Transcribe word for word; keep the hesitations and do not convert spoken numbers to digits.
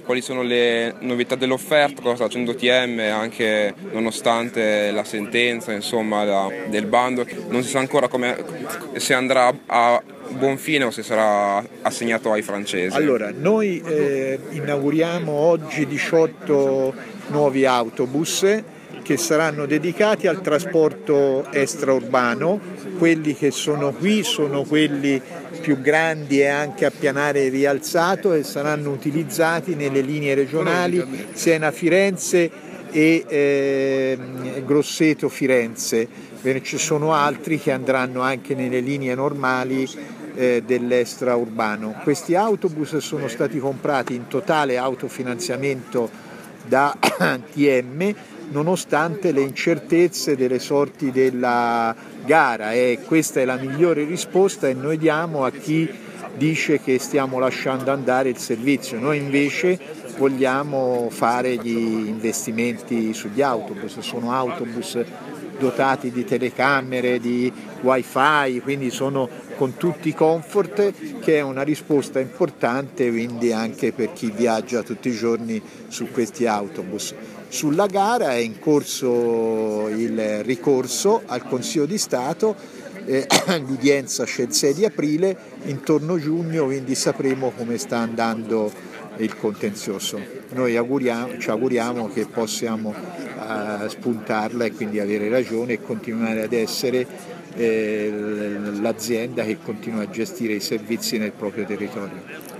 quali sono le novità dell'offerta, cosa sta facendo T M, anche nonostante la sentenza insomma, la, del bando. Non si sa ancora come, se andrà a buon fine o se sarà assegnato ai francesi. Allora, noi eh, inauguriamo oggi diciotto nuovi autobus che saranno dedicati al trasporto extraurbano. Quelli che sono qui sono quelli più grandi e anche a pianale rialzato e saranno utilizzati nelle linee regionali Siena-Firenze e eh, Grosseto-Firenze. Ci sono altri che andranno anche nelle linee normali eh, dell'extraurbano. Questi autobus sono stati comprati in totale autofinanziamento da T M, nonostante le incertezze delle sorti della gara, e questa è la migliore risposta che noi diamo a chi dice che stiamo lasciando andare il servizio. Noi invece vogliamo fare gli investimenti sugli autobus, sono autobus dotati di telecamere, di wifi, quindi sono con tutti i comfort, che è una risposta importante quindi anche per chi viaggia tutti i giorni su questi autobus. Sulla gara è in corso il ricorso al Consiglio di Stato, eh, l'udienza c'è il sei di aprile, intorno giugno quindi sapremo come sta andando il contenzioso. Noi auguriamo, ci auguriamo che possiamo uh, spuntarla e quindi avere ragione e continuare ad essere eh, l'azienda che continua a gestire i servizi nel proprio territorio.